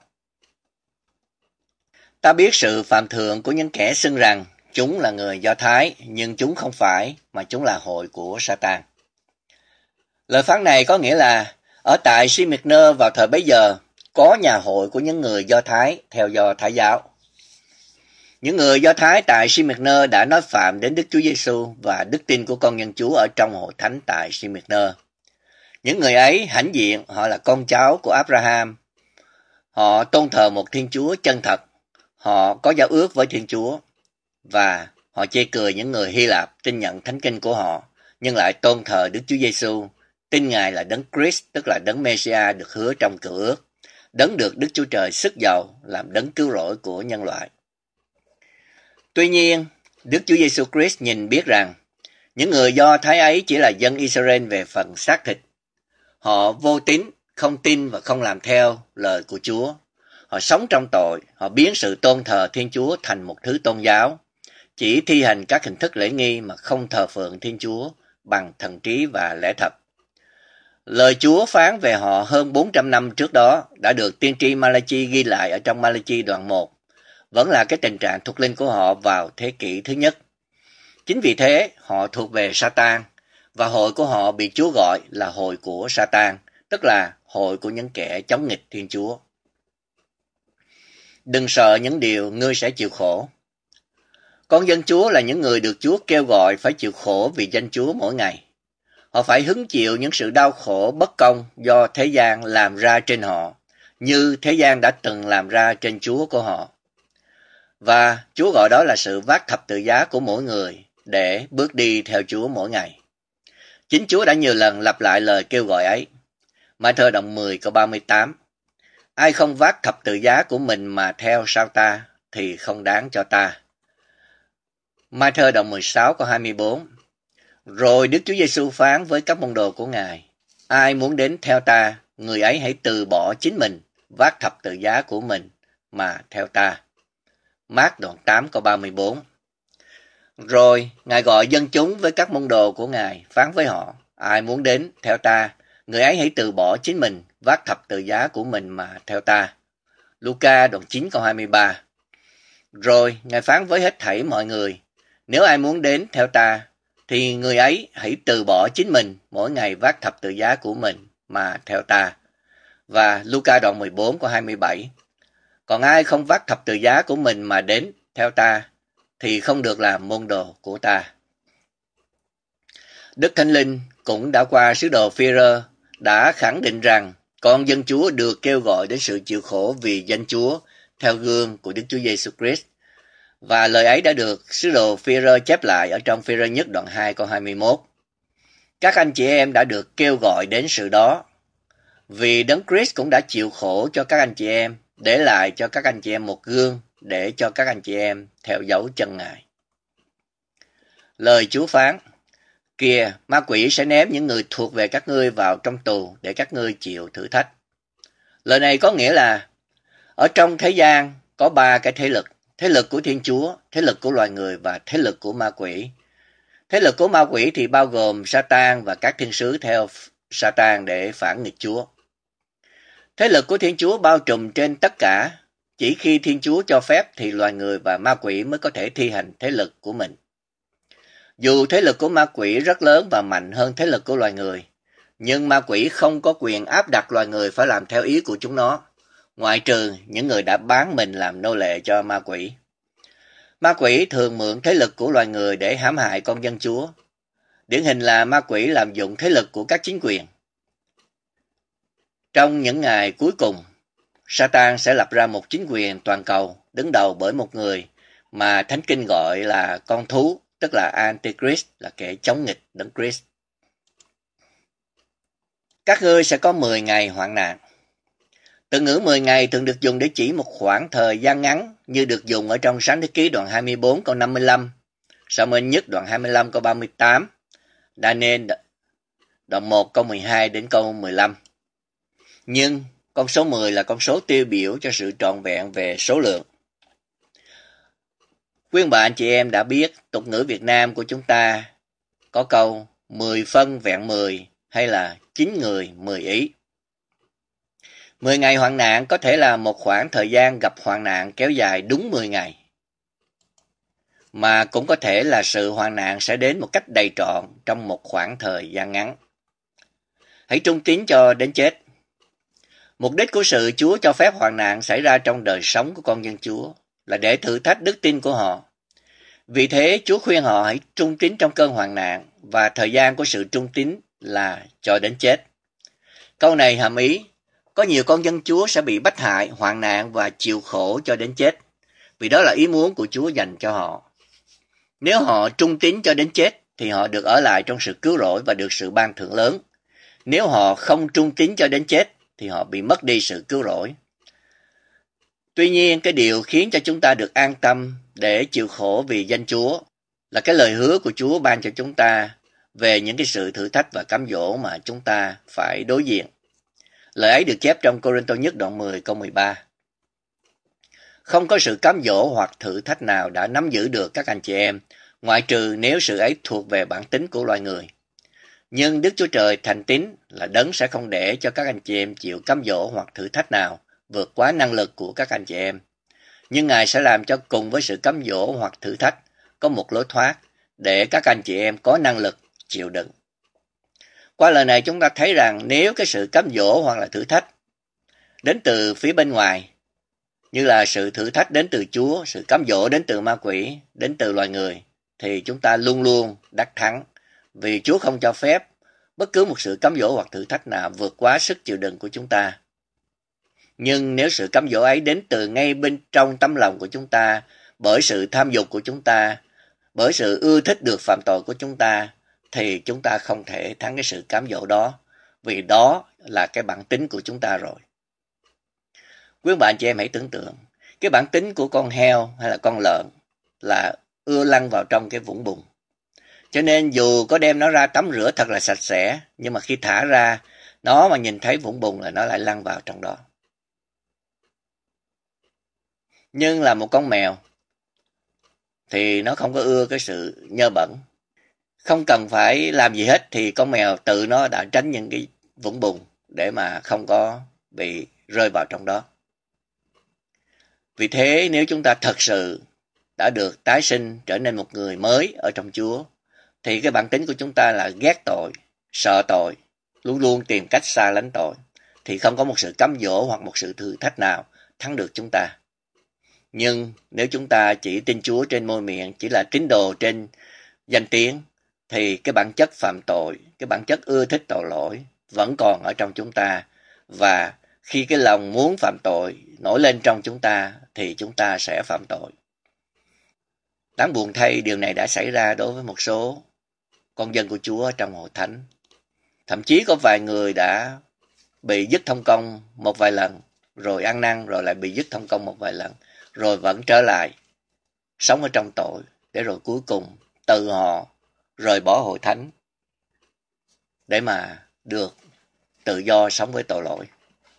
Ta biết sự phạm thượng của những kẻ xưng rằng chúng là người Do Thái, nhưng chúng không phải, mà chúng là hội của Satan. Lời phán này có nghĩa là, ở tại Smyrna vào thời bấy giờ, có nhà hội của những người Do Thái theo Do Thái giáo. Những người Do Thái tại Smyrna đã nói phạm đến Đức Chúa Giêsu và đức tin của con nhân Chúa ở trong hội thánh tại Smyrna. Những người ấy hãnh diện họ là con cháu của Abraham. Họ tôn thờ một Thiên Chúa chân thật. Họ có giao ước với Thiên Chúa. Và họ chê cười những người Hy Lạp tin nhận thánh kinh của họ, nhưng lại tôn thờ Đức Chúa Giêsu, tin Ngài là Đấng Christ, tức là Đấng Messiah được hứa trong Cựu Ước, Đấng được Đức Chúa Trời sức giàu làm Đấng cứu rỗi của nhân loại. Tuy nhiên, Đức Chúa Giêsu Christ nhìn biết rằng những người Do Thái ấy chỉ là dân Israel về phần xác thịt. Họ vô tín, không tin và không làm theo lời của Chúa. Họ sống trong tội, họ biến sự tôn thờ Thiên Chúa thành một thứ tôn giáo, chỉ thi hành các hình thức lễ nghi mà không thờ phượng Thiên Chúa bằng thần trí và lẽ thật. Lời Chúa phán về họ hơn 400 năm trước đó đã được tiên tri Malachi ghi lại ở trong Malachi đoạn 1, vẫn là cái tình trạng thuộc linh của họ vào thế kỷ thứ nhất. Chính vì thế, họ thuộc về Satan, và hội của họ bị Chúa gọi là hội của Satan, tức là hội của những kẻ chống nghịch Thiên Chúa. Đừng sợ những điều ngươi sẽ chịu khổ. Con dân Chúa là những người được Chúa kêu gọi phải chịu khổ vì danh Chúa mỗi ngày. Họ phải hứng chịu những sự đau khổ bất công do thế gian làm ra trên họ, như thế gian đã từng làm ra trên Chúa của họ. Và Chúa gọi đó là sự vác thập tự giá của mỗi người để bước đi theo Chúa mỗi ngày. Chính Chúa đã nhiều lần lặp lại lời kêu gọi ấy. Ma-thơ đoạn 10 câu 38. Ai không vác thập tự giá của mình mà theo sau ta thì không đáng cho ta. Ma-thơ đoạn 16 câu 24. Rồi Đức Chúa Giêsu phán với các môn đồ của Ngài: Ai muốn đến theo ta, người ấy hãy từ bỏ chính mình, vác thập tự giá của mình mà theo ta. Mác đoạn 8 câu 34. Rồi Ngài gọi dân chúng với các môn đồ của Ngài, phán với họ: Ai muốn đến theo ta, người ấy hãy từ bỏ chính mình, vác thập tự giá của mình mà theo ta. Luca đoạn 9 câu 23. Rồi Ngài phán với hết thảy mọi người: Nếu ai muốn đến theo ta, thì người ấy hãy từ bỏ chính mình, mỗi ngày vác thập tự giá của mình mà theo ta. Và Luca đoạn 14 câu 27. Còn ai không vác thập tự giá của mình mà đến theo ta, thì không được làm môn đồ của ta. Đức Thánh Linh cũng đã qua sứ đồ Phi-rơ đã khẳng định rằng con dân Chúa được kêu gọi đến sự chịu khổ vì danh Chúa theo gương của Đức Chúa Giêsu Christ. Và lời ấy đã được sứ đồ Phi-rơ chép lại ở trong Phi-rơ nhất đoạn 2 câu 21. Các anh chị em đã được kêu gọi đến sự đó, vì Đấng Christ cũng đã chịu khổ cho các anh chị em, để lại cho các anh chị em một gương để cho các anh chị em theo dấu chân Ngài. Lời Chúa phán: Kìa, ma quỷ sẽ ném những người thuộc về các ngươi vào trong tù để các ngươi chịu thử thách. Lời này có nghĩa là ở trong thế gian có ba cái thế lực của Thiên Chúa, thế lực của loài người và thế lực của ma quỷ. Thế lực của ma quỷ thì bao gồm Sa-tan và các thiên sứ theo Sa-tan để phản nghịch Chúa. Thế lực của Thiên Chúa bao trùm trên tất cả, chỉ khi Thiên Chúa cho phép thì loài người và ma quỷ mới có thể thi hành thế lực của mình. Dù thế lực của ma quỷ rất lớn và mạnh hơn thế lực của loài người, nhưng ma quỷ không có quyền áp đặt loài người phải làm theo ý của chúng nó, ngoại trừ những người đã bán mình làm nô lệ cho ma quỷ. Ma quỷ thường mượn thế lực của loài người để hãm hại con dân Chúa. Điển hình là ma quỷ lạm dụng thế lực của các chính quyền. Trong những ngày cuối cùng, Sa-tan sẽ lập ra một chính quyền toàn cầu đứng đầu bởi một người mà Thánh Kinh gọi là con thú, tức là Antichrist, là kẻ chống nghịch Đấng Christ. Các ngươi sẽ có 10 ngày hoạn nạn. Từ ngữ 10 ngày thường được dùng để chỉ một khoảng thời gian ngắn như được dùng ở trong Sáng Thế Ký đoạn 24 câu 55, Sa-muel nhất đoạn 25 câu 38, Đa-nên đoạn 1 câu 12 đến câu 15. Nhưng con số 10 là con số tiêu biểu cho sự trọn vẹn về số lượng. Quý ông bà anh chị em đã biết tục ngữ Việt Nam của chúng ta có câu 10 phân vẹn 10 hay là 9 người 10 ý. 10 ngày hoạn nạn có thể là một khoảng thời gian gặp hoạn nạn kéo dài đúng 10 ngày. Mà cũng có thể là sự hoạn nạn sẽ đến một cách đầy trọn trong một khoảng thời gian ngắn. Hãy trung tín cho đến chết. Mục đích của sự Chúa cho phép hoạn nạn xảy ra trong đời sống của con dân Chúa là để thử thách đức tin của họ. Vì thế, Chúa khuyên họ hãy trung tín trong cơn hoạn nạn, và thời gian của sự trung tín là cho đến chết. Câu này hàm ý, có nhiều con dân Chúa sẽ bị bách hại, hoạn nạn và chịu khổ cho đến chết, vì đó là ý muốn của Chúa dành cho họ. Nếu họ trung tín cho đến chết, thì họ được ở lại trong sự cứu rỗi và được sự ban thưởng lớn. Nếu họ không trung tín cho đến chết, thì họ bị mất đi sự cứu rỗi. Tuy nhiên, cái điều khiến cho chúng ta được an tâm để chịu khổ vì danh Chúa là cái lời hứa của Chúa ban cho chúng ta về những cái sự thử thách và cám dỗ mà chúng ta phải đối diện. Lời ấy được chép trong Cô-rinh-tô nhất đoạn 10 câu 13. Không có sự cám dỗ hoặc thử thách nào đã nắm giữ được các anh chị em, ngoại trừ nếu sự ấy thuộc về bản tính của loài người. Nhưng Đức Chúa Trời thành tín là Đấng sẽ không để cho các anh chị em chịu cám dỗ hoặc thử thách nào vượt quá năng lực của các anh chị em. Nhưng Ngài sẽ làm cho cùng với sự cám dỗ hoặc thử thách có một lối thoát để các anh chị em có năng lực chịu đựng. Qua lời này chúng ta thấy rằng nếu cái sự cám dỗ hoặc là thử thách đến từ phía bên ngoài, như là sự thử thách đến từ Chúa, sự cám dỗ đến từ ma quỷ, đến từ loài người, thì chúng ta luôn luôn đắc thắng, vì Chúa không cho phép bất cứ một sự cám dỗ hoặc thử thách nào vượt quá sức chịu đựng của chúng ta. Nhưng nếu sự cám dỗ ấy đến từ ngay bên trong tấm lòng của chúng ta, bởi sự tham dục của chúng ta, bởi sự ưa thích được phạm tội của chúng ta, thì chúng ta không thể thắng cái sự cám dỗ đó, vì đó là cái bản tính của chúng ta rồi. Quý bạn chị em hãy tưởng tượng, cái bản tính của con heo hay là con lợn là ưa lăn vào trong cái vũng bùn. Cho nên dù có đem nó ra tắm rửa thật là sạch sẽ, nhưng mà khi thả ra, nó mà nhìn thấy vũng bùn là nó lại lăn vào trong đó. Nhưng là một con mèo thì nó không có ưa cái sự nhơ bẩn. Không cần phải làm gì hết thì con mèo tự nó đã tránh những cái vũng bùn để mà không có bị rơi vào trong đó. Vì thế nếu chúng ta thật sự đã được tái sinh trở nên một người mới ở trong Chúa, thì cái bản tính của chúng ta là ghét tội, sợ tội, luôn luôn tìm cách xa lánh tội, thì không có một sự cám dỗ hoặc một sự thử thách nào thắng được chúng ta. Nhưng nếu chúng ta chỉ tin Chúa trên môi miệng, chỉ là tín đồ trên danh tiếng, thì cái bản chất phạm tội, cái bản chất ưa thích tội lỗi vẫn còn ở trong chúng ta, và khi cái lòng muốn phạm tội nổi lên trong chúng ta thì chúng ta sẽ phạm tội. Đáng buồn thay, điều này đã xảy ra đối với một số con dân của Chúa trong hội thánh. Thậm chí có vài người đã bị dứt thông công một vài lần, rồi ăn năn, rồi lại bị dứt thông công một vài lần, rồi vẫn trở lại sống ở trong tội, để rồi cuối cùng tự họ rời bỏ hội thánh để mà được tự do sống với tội lỗi.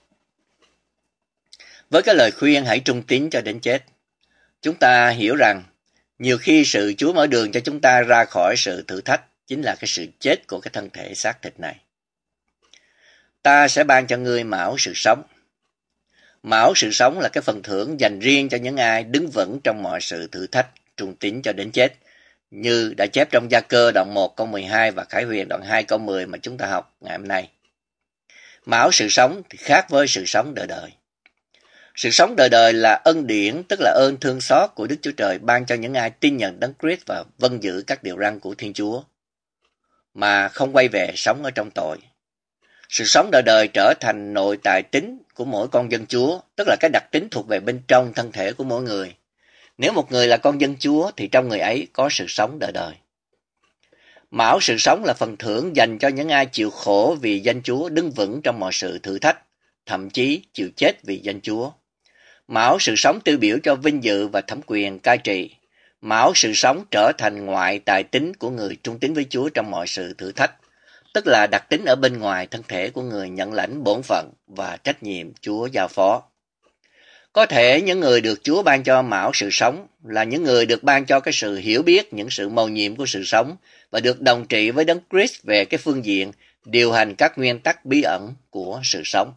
Với cái lời khuyên hãy trung tín cho đến chết, chúng ta hiểu rằng nhiều khi sự Chúa mở đường cho chúng ta ra khỏi sự thử thách chính là cái sự chết của cái thân thể xác thịt này. Ta sẽ ban cho ngươi mão sự sống. Mão sự sống là cái phần thưởng dành riêng cho những ai đứng vững trong mọi sự thử thách, trung tín cho đến chết, như đã chép trong Gia Cơ đoạn 1 câu 12 và Khải Huyền đoạn 2 câu 10 mà chúng ta học ngày hôm nay. Mão sự sống thì khác với sự sống đời đời. Sự sống đời đời là ân điển, tức là ơn thương xót của Đức Chúa Trời ban cho những ai tin nhận Đấng Christ và vâng giữ các điều răn của Thiên Chúa, mà không quay về sống ở trong tội. Sự sống đời đời trở thành nội tại tính của mỗi con dân Chúa, tức là cái đặc tính thuộc về bên trong thân thể của mỗi người. Nếu một người là con dân Chúa thì trong người ấy có sự sống đời đời. Mão sự sống là phần thưởng dành cho những ai chịu khổ vì danh Chúa, đứng vững trong mọi sự thử thách, thậm chí chịu chết vì danh Chúa. Mão sự sống tiêu biểu cho vinh dự và thẩm quyền cai trị. Mão sự sống trở thành ngoại tài tính của người trung tín với Chúa trong mọi sự thử thách, tức là đặc tính ở bên ngoài thân thể của người nhận lãnh bổn phận và trách nhiệm Chúa giao phó. Có thể những người được Chúa ban cho mão sự sống là những người được ban cho cái sự hiểu biết những sự mầu nhiệm của sự sống và được đồng trị với Đấng Christ về cái phương diện điều hành các nguyên tắc bí ẩn của sự sống.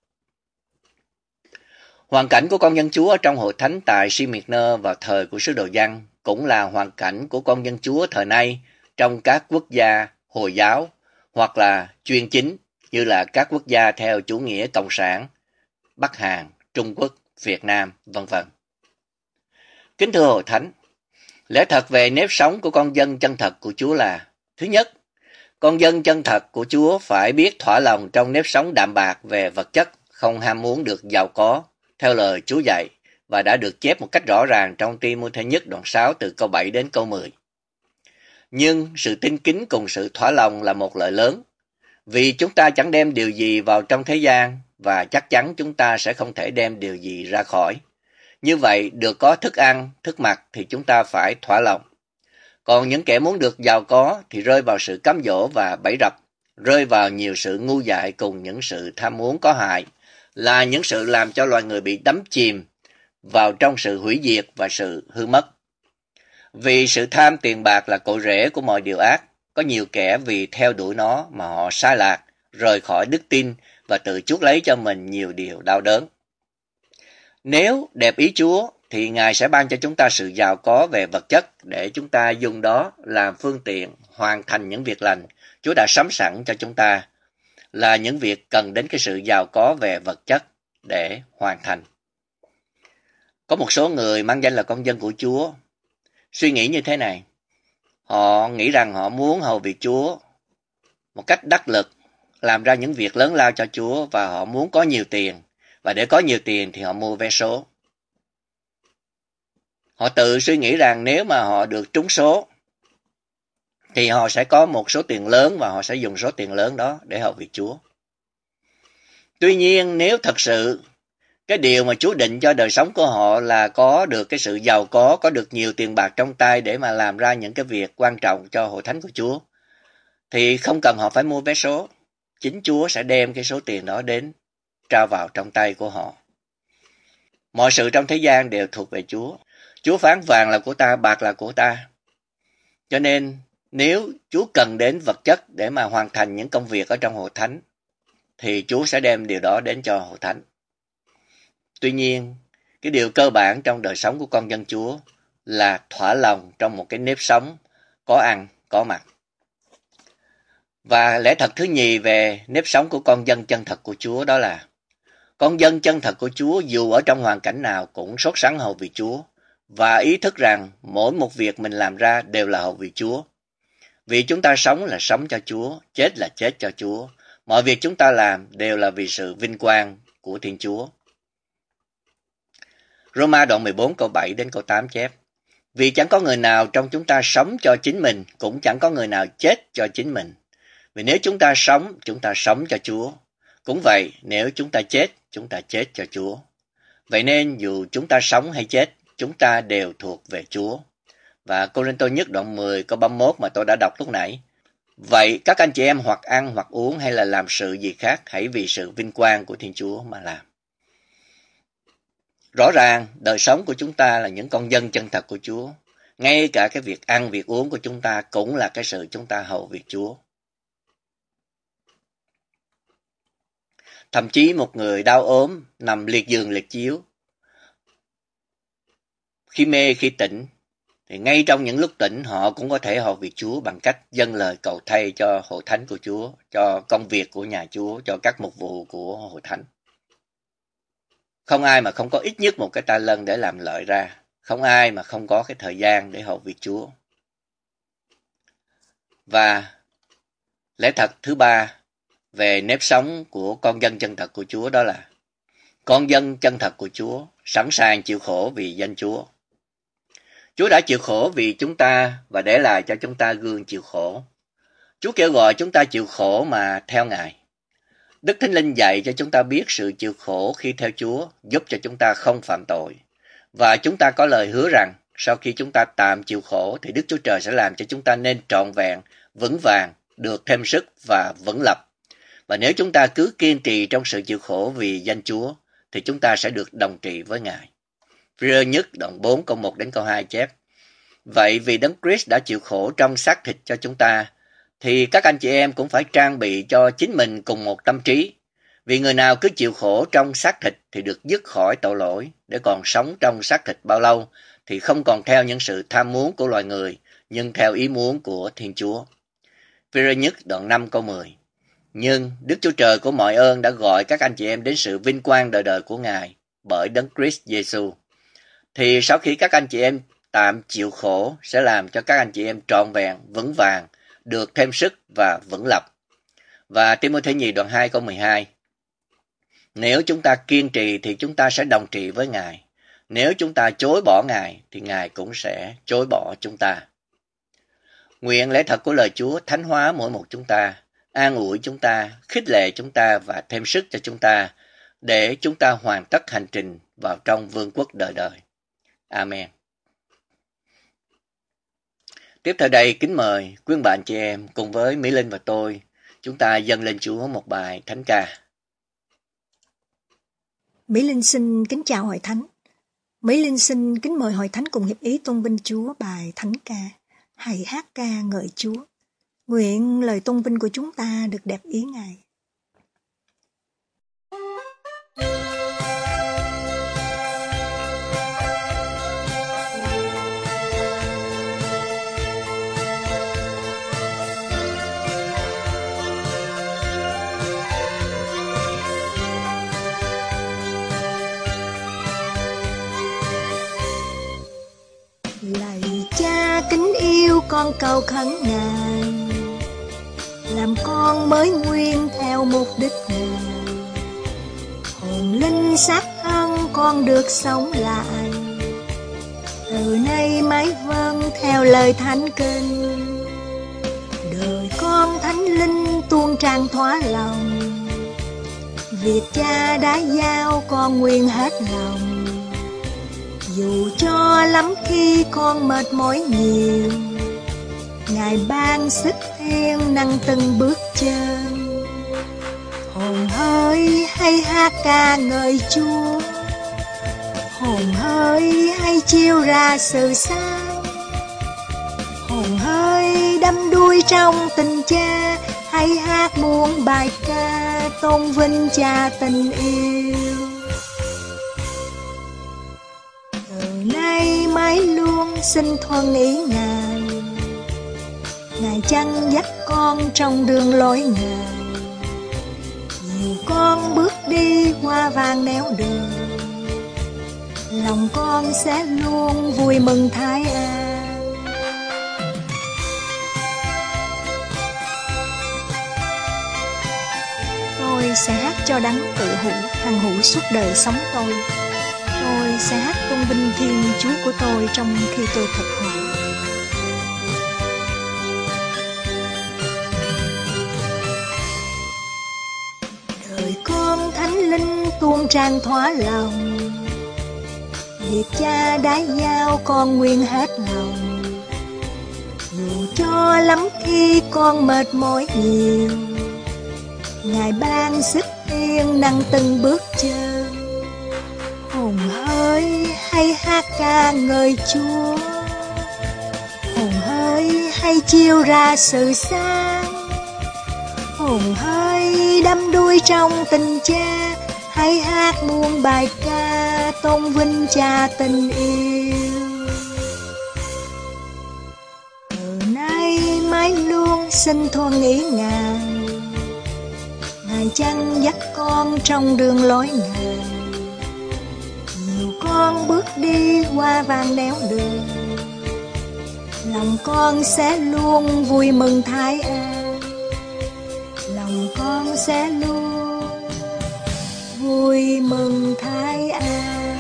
Hoàn cảnh của con dân Chúa ở trong hội thánh tại Smyrna vào thời của sứ đồ Giăng cũng là hoàn cảnh của con dân Chúa thời nay trong các quốc gia Hồi giáo hoặc là chuyên chính như là các quốc gia theo chủ nghĩa cộng sản, Bắc Hàn, Trung Quốc, Việt Nam, vân vân. Kính thưa hội thánh, lẽ thật về nếp sống của con dân chân thật của Chúa là: thứ nhất, con dân chân thật của Chúa phải biết thỏa lòng trong nếp sống đạm bạc về vật chất, không ham muốn được giàu có, theo lời Chúa dạy, và đã được chép một cách rõ ràng trong Ti-mô-thê nhất đoạn 6 từ câu 7 đến câu 10. Nhưng sự tin kính cùng sự thỏa lòng là một lợi lớn, vì chúng ta chẳng đem điều gì vào trong thế gian, và chắc chắn chúng ta sẽ không thể đem điều gì ra khỏi. Như vậy, được có thức ăn, thức mặc thì chúng ta phải thỏa lòng. Còn những kẻ muốn được giàu có thì rơi vào sự cám dỗ và bẫy rập, rơi vào nhiều sự ngu dại cùng những sự tham muốn có hại, là những sự làm cho loài người bị đắm chìm vào trong sự hủy diệt và sự hư mất. Vì sự tham tiền bạc là cội rễ của mọi điều ác, có nhiều kẻ vì theo đuổi nó mà họ sai lạc, rời khỏi đức tin và tự chuốc lấy cho mình nhiều điều đau đớn. Nếu đẹp ý Chúa thì Ngài sẽ ban cho chúng ta sự giàu có về vật chất để chúng ta dùng đó làm phương tiện hoàn thành những việc lành Chúa đã sắm sẵn cho chúng ta, là những việc cần đến cái sự giàu có về vật chất để hoàn thành. Có một số người mang danh là con dân của Chúa suy nghĩ như thế này: họ nghĩ rằng họ muốn hầu việc Chúa một cách đắc lực, làm ra những việc lớn lao cho Chúa, và họ muốn có nhiều tiền, và để có nhiều tiền thì họ mua vé số. Họ tự suy nghĩ rằng nếu mà họ được trúng số thì họ sẽ có một số tiền lớn và họ sẽ dùng số tiền lớn đó để hầu việc Chúa. Tuy nhiên, nếu thật sự cái điều mà Chúa định cho đời sống của họ là có được cái sự giàu có được nhiều tiền bạc trong tay để mà làm ra những cái việc quan trọng cho hội thánh của Chúa, thì không cần họ phải mua vé số. Chính Chúa sẽ đem cái số tiền đó đến trao vào trong tay của họ. Mọi sự trong thế gian đều thuộc về Chúa. Chúa phán vàng là của ta, bạc là của ta. Cho nên nếu Chúa cần đến vật chất để mà hoàn thành những công việc ở trong hội thánh, thì Chúa sẽ đem điều đó đến cho hội thánh. Tuy nhiên, cái điều cơ bản trong đời sống của con dân Chúa là thỏa lòng trong một cái nếp sống có ăn, có mặc. Và lẽ thật thứ nhì về nếp sống của con dân chân thật của Chúa đó là con dân chân thật của Chúa dù ở trong hoàn cảnh nào cũng sốt sắng hầu vì Chúa và ý thức rằng mỗi một việc mình làm ra đều là hầu vì Chúa. Vì chúng ta sống là sống cho Chúa, chết là chết cho Chúa. Mọi việc chúng ta làm đều là vì sự vinh quang của Thiên Chúa. Roma đoạn 14 câu 7 đến câu 8 chép: Vì chẳng có người nào trong chúng ta sống cho chính mình, cũng chẳng có người nào chết cho chính mình. Vì nếu chúng ta sống cho Chúa. Cũng vậy, nếu chúng ta chết cho Chúa. Vậy nên dù chúng ta sống hay chết, chúng ta đều thuộc về Chúa. Và Cô-rinh-tô nhất đoạn 10 câu 31 mà tôi đã đọc lúc nãy: Vậy các anh chị em hoặc ăn hoặc uống hay là làm sự gì khác, hãy vì sự vinh quang của Thiên Chúa mà làm. Rõ ràng, đời sống của chúng ta là những con dân chân thật của Chúa. Ngay cả cái việc ăn, việc uống của chúng ta cũng là cái sự chúng ta hầu việc Chúa. Thậm chí một người đau ốm, nằm liệt giường liệt chiếu, khi mê khi tỉnh, thì ngay trong những lúc tỉnh họ cũng có thể hầu việc Chúa bằng cách dâng lời cầu thay cho hội thánh của Chúa, cho công việc của nhà Chúa, cho các mục vụ của hội thánh. Không ai mà không có ít nhất một cái ta lân để làm lợi ra. Không ai mà không có cái thời gian để hầu việc Chúa. Và lẽ thật thứ ba về nếp sống của con dân chân thật của Chúa đó là con dân chân thật của Chúa sẵn sàng chịu khổ vì danh Chúa. Chúa đã chịu khổ vì chúng ta và để lại cho chúng ta gương chịu khổ. Chúa kêu gọi chúng ta chịu khổ mà theo Ngài. Đức Thánh Linh dạy cho chúng ta biết sự chịu khổ khi theo Chúa giúp cho chúng ta không phạm tội. Và chúng ta có lời hứa rằng sau khi chúng ta tạm chịu khổ thì Đức Chúa Trời sẽ làm cho chúng ta nên trọn vẹn, vững vàng, được thêm sức và vững lập. Và nếu chúng ta cứ kiên trì trong sự chịu khổ vì danh Chúa thì chúng ta sẽ được đồng trị với Ngài. Phi-rơ nhất đoạn 4 câu 1 đến câu 2 chép: Vậy vì Đấng Christ đã chịu khổ trong xác thịt cho chúng ta, thì các anh chị em cũng phải trang bị cho chính mình cùng một tâm trí. Vì người nào cứ chịu khổ trong xác thịt thì được dứt khỏi tội lỗi, để còn sống trong xác thịt bao lâu thì không còn theo những sự tham muốn của loài người, nhưng theo ý muốn của Thiên Chúa. Phi-rơ nhất đoạn 5 câu 10: Nhưng Đức Chúa Trời của mọi ơn đã gọi các anh chị em đến sự vinh quang đời đời của Ngài bởi Đấng Christ Giêsu. Thì sau khi các anh chị em tạm chịu khổ sẽ làm cho các anh chị em trọn vẹn, vững vàng, được thêm sức và vững lập. Và Ti-mô-thê nhì đoạn 2 câu 12: Nếu chúng ta kiên trì thì chúng ta sẽ đồng trị với Ngài. Nếu chúng ta chối bỏ Ngài thì Ngài cũng sẽ chối bỏ chúng ta. Nguyện lẽ thật của lời Chúa thánh hóa mỗi một chúng ta, an ủi chúng ta, khích lệ chúng ta và thêm sức cho chúng ta, để chúng ta hoàn tất hành trình vào trong vương quốc đời đời. Amen. Tiếp theo đây, kính mời quý bạn chị em cùng với Mỹ Linh và tôi, chúng ta dâng lên Chúa một bài thánh ca. Mỹ Linh xin kính chào hội thánh. Mỹ Linh xin kính mời hội thánh cùng hiệp ý tôn vinh Chúa bài thánh ca. Hãy hát ca ngợi Chúa. Nguyện lời tôn vinh của chúng ta được đẹp ý Ngài. Lạy Cha kính yêu, con cầu khẩn Ngài, làm con mới nguyên theo mục đích Ngài. Hồn linh xác thân con được sống lại, từ nay mãi vâng theo lời thánh kinh. con thánh linh tuôn tràn thỏa lòng, việc Cha đã giao con nguyện hết lòng. Dù cho lắm khi con mệt mỏi nhiều, Ngài ban sức thêm năng từng bước chân. Hồn hỡi hay hát ca ngợi Chúa, hồn hỡi hay chiêu ra sự sáng, hồn hỡi đắm đuối trong tình Cha, hãy hát muôn bài ca tôn vinh Cha tình yêu. Từ nay mãi luôn xin thuận ý Ngài, Ngài chăn dắt con trong đường lối Ngài. Nhiều con bước đi qua vàng nẻo đường, lòng con sẽ luôn vui mừng thái an. Tôi sẽ hát cho đấng tự hữu hằng hữu suốt đời sống tôi. Tôi sẽ hát tôn vinh Thiên Chúa của tôi trong khi tôi thực hữu. Đời con thánh linh tuôn tràn thỏa lòng, việc Cha đã giao con nguyện hết lòng. Dù cho lắm khi con mệt mỏi nhiều, Ngài ban sức yên năng từng bước chân. Hồn hỡi hay hát ca ngợi Chúa, hồn hỡi hay chiêu ra sự sáng, hồn hỡi đắm đuối trong tình Cha, hãy hát muôn bài ca tôn vinh Cha tình yêu. Từ nay mãi luôn xin thuận ý Ngài, Ngài chăn dắt con trong đường lối Ngài. Nhiều con bước đi qua vàng nẻo đường, lòng con sẽ luôn vui mừng thái an. Lòng con sẽ luôn vui mừng thái an.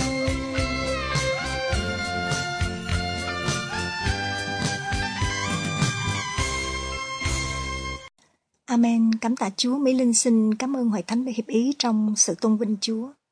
Amen. Cảm tạ Chúa. Mỹ Linh xin cảm ơn Hội Thánh đã hiệp ý trong sự tôn vinh Chúa.